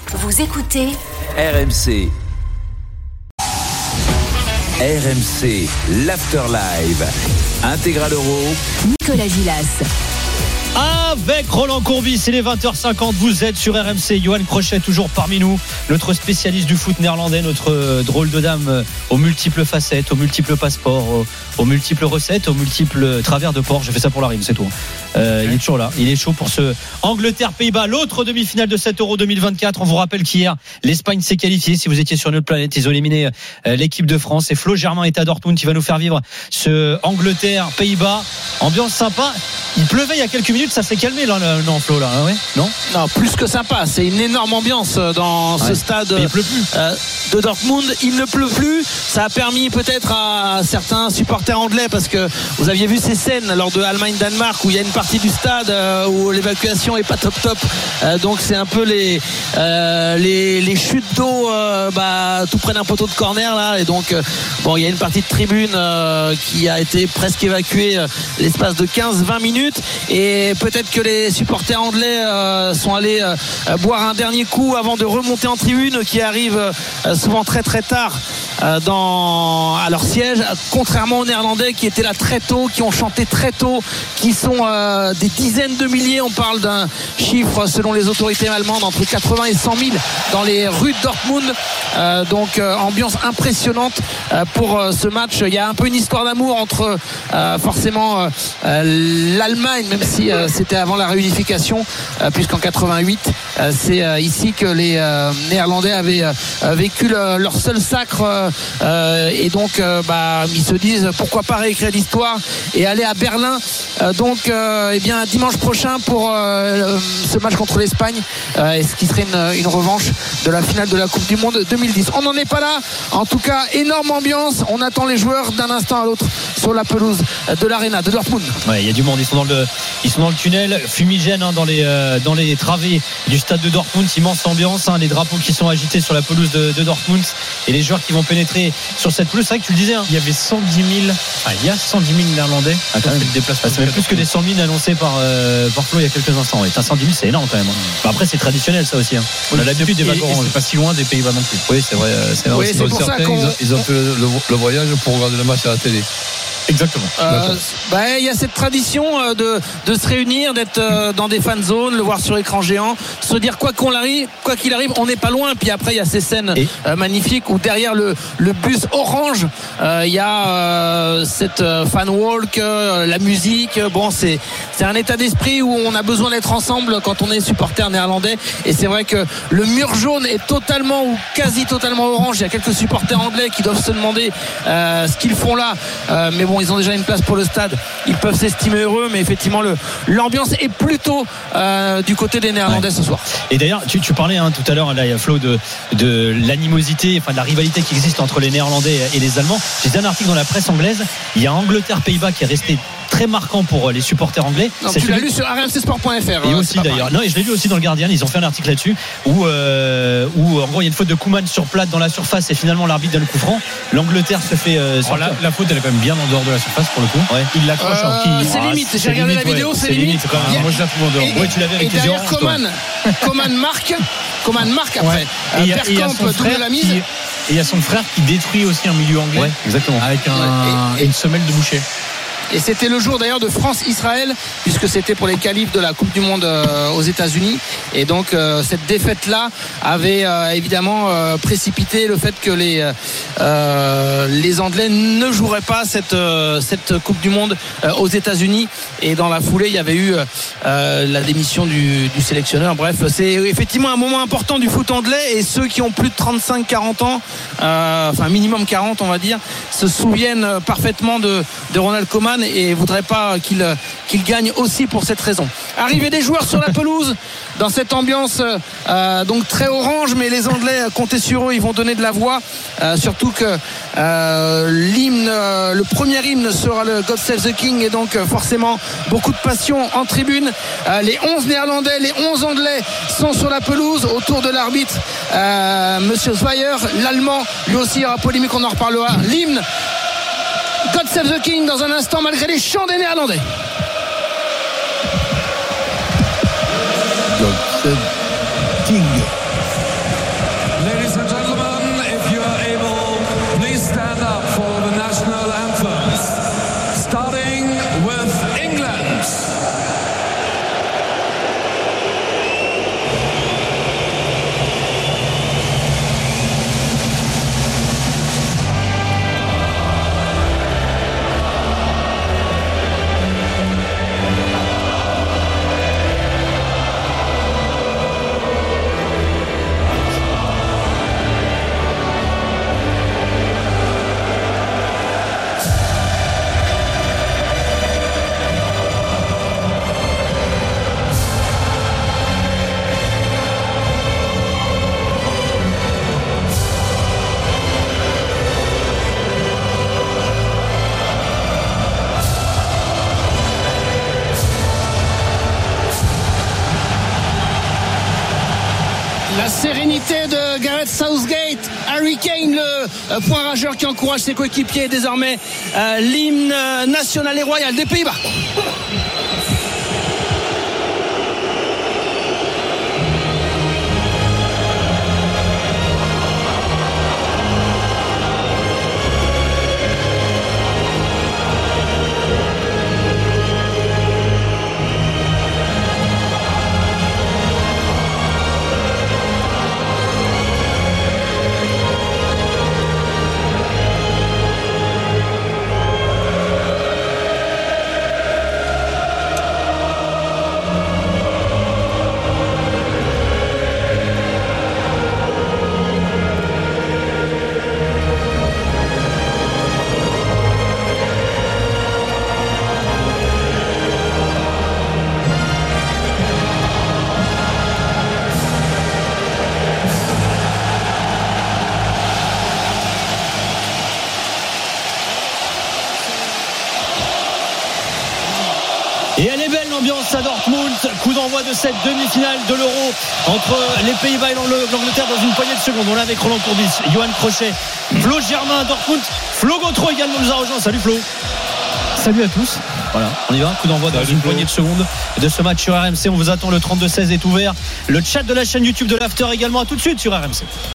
Vous écoutez RMC. RMC, l'Afterlive. Intégral Euro. Nicolas Gilas. Avec Roland Courbis, c'est les 20h50, vous êtes sur RMC. Johan Crochet toujours parmi nous, notre spécialiste du foot néerlandais, notre drôle de dame aux multiples facettes, aux multiples passeports, aux multiples recettes, aux multiples travers de porc. J'ai fait ça pour la rime, c'est tout. Il est toujours là, il est chaud pour ce Angleterre-Pays-Bas, l'autre demi-finale de cet Euro 2024. On vous rappelle qu'hier, l'Espagne s'est qualifiée. Si vous étiez sur notre planète, ils ont éliminé l'équipe de France. Et Flo Germain est à Dortmund, qui va nous faire vivre ce Angleterre-Pays-Bas. Ambiance sympa. Il pleuvait il y a quelques minutes, ça s'est calmé là, non Flo là, ouais, non, plus que sympa. C'est une énorme ambiance dans ce stade de Dortmund. Il ne pleut plus. Ça a permis peut-être à certains supporters anglais, parce que vous aviez vu ces scènes lors de Allemagne-Danemark où il y a une partie du stade où l'évacuation est pas top. Donc c'est un peu les chutes d'eau tout près d'un poteau de corner là, et donc il y a une partie de tribune qui a été presque évacuée l'espace de 15-20 minutes, et peut-être que les supporters anglais sont allés boire un dernier coup avant de remonter en tribune, qui arrive souvent très très tard à leur siège, contrairement aux Néerlandais qui étaient là très tôt, qui ont chanté très tôt, qui sont des dizaines de milliers. On parle d'un chiffre selon les autorités allemandes entre 80 et 100 000 dans les rues de Dortmund. Donc ambiance impressionnante pour ce match. Il y a un peu une histoire d'amour entre forcément l'Allemagne, même si c'était avant la réunification, puisqu'en 88 c'est ici que les Néerlandais avaient vécu leur seul sacre, et donc ils se disent pourquoi pas réécrire l'histoire et aller à Berlin dimanche prochain pour ce match contre l'Espagne, ce qui serait une revanche de la finale de la Coupe du Monde 2010. On n'en est pas là, en tout cas énorme ambiance. On attend les joueurs d'un instant à l'autre sur la pelouse de l'Arena de Dortmund. Ouais, il y a du monde, ils sont dans le tunnel fumigène dans les travées du stade de Dortmund. Immense ambiance, les drapeaux qui sont agités sur la pelouse de Dortmund et les joueurs qui vont pénétrer sur cette pelouse. C'est vrai que tu le disais, il y avait 110 000 il y a 110 000 Néerlandais. C'est même plus que les 100 000 annoncés par Flo il y a quelques instants. 110 000 c'est énorme quand même. Après c'est traditionnel ça aussi. On a l'habitude des wagons, c'est pas si loin des Pays-Bas non plus. Oui c'est vrai, c'est pour ça ils ont fait le voyage pour regarder le match à la télé. Exactement. Il y a cette tradition de se réunir, d'être dans des fan zones, le voir sur écran géant, se dire quoi qu'il arrive, on n'est pas loin. Puis après il y a ces scènes magnifiques où derrière le bus orange, il y a cette fan walk, la musique. C'est un état d'esprit où on a besoin d'être ensemble quand on est supporter néerlandais. Et c'est vrai que le mur jaune est totalement ou quasi totalement orange. Il y a quelques supporters anglais qui doivent se demander ce qu'ils font là. Mais ils ont déjà une place pour le stade, ils peuvent s'estimer heureux, mais effectivement l'ambiance est plutôt du côté des Néerlandais ce soir. Et d'ailleurs tu parlais tout à l'heure là, Flo, de l'animosité, de la rivalité qui existe entre les Néerlandais et les Allemands. J'ai lu un article dans la presse anglaise, il y a Angleterre-Pays-Bas qui est resté très marquant pour les supporters anglais. Non, tu l'as lu sur rmcsport.fr. Et aussi d'ailleurs. Non, et je l'ai lu aussi dans le Guardian. Ils ont fait un article là-dessus où en gros il y a une faute de Koeman sur plate dans la surface et finalement l'arbitre donne le coup franc. L'Angleterre se fait. La faute elle est quand même bien en dehors de la surface pour le coup. Ouais. Il l'accroche c'est limite. J'ai regardé la vidéo, c'est limite. Moi je la trouve en dehors. Tu l'avais avec les yeux. Koeman marque après. Bergkamp double la mise. Et il y a son frère qui détruit aussi un milieu anglais. Ouais, exactement. Avec une semelle de boucher. Et c'était le jour d'ailleurs de France-Israël, puisque c'était pour les qualifs de la Coupe du Monde aux États-Unis. Et donc cette défaite-là avait évidemment précipité le fait que les Anglais ne joueraient pas cette Coupe du Monde aux États-Unis. Et dans la foulée, il y avait eu la démission du sélectionneur. Bref, c'est effectivement un moment important du foot anglais. Et ceux qui ont plus de 35-40 ans, minimum 40 on va dire, se souviennent parfaitement de Ronald Koeman et voudraient pas qu'il gagne aussi pour cette raison. Arrivée des joueurs sur la pelouse dans cette ambiance donc très orange, mais les Anglais comptaient sur eux, ils vont donner de la voix, surtout que l'hymne, le premier hymne sera le God Save the King, et donc forcément beaucoup de passion en tribune. Les 11 Néerlandais, les 11 Anglais sont sur la pelouse autour de l'arbitre Monsieur Zweier, l'Allemand, lui aussi il y aura polémique, on en reparlera. L'hymne God Save the King dans un instant, malgré les chants des Néerlandais. God Save King. sérénité de Gareth Southgate. Harry Kane, le point rageur qui encourage ses coéquipiers, désormais l'hymne national et royal des Pays-Bas. Et elle est belle l'ambiance à Dortmund. Coup d'envoi de cette demi-finale de l'Euro entre les Pays-Bas et l'Angleterre dans une poignée de secondes. On l'a avec Roland Courbis, Johan Crochet, Flo Germain à Dortmund. Flo Gautreau également nous a rejoint. Salut Flo. Salut à tous. Voilà, on y va, coup d'envoi dans une poignée de secondes de ce match sur RMC. On vous attend, le 32-16 est ouvert. Le chat de la chaîne YouTube de l'After également. À tout de suite sur RMC.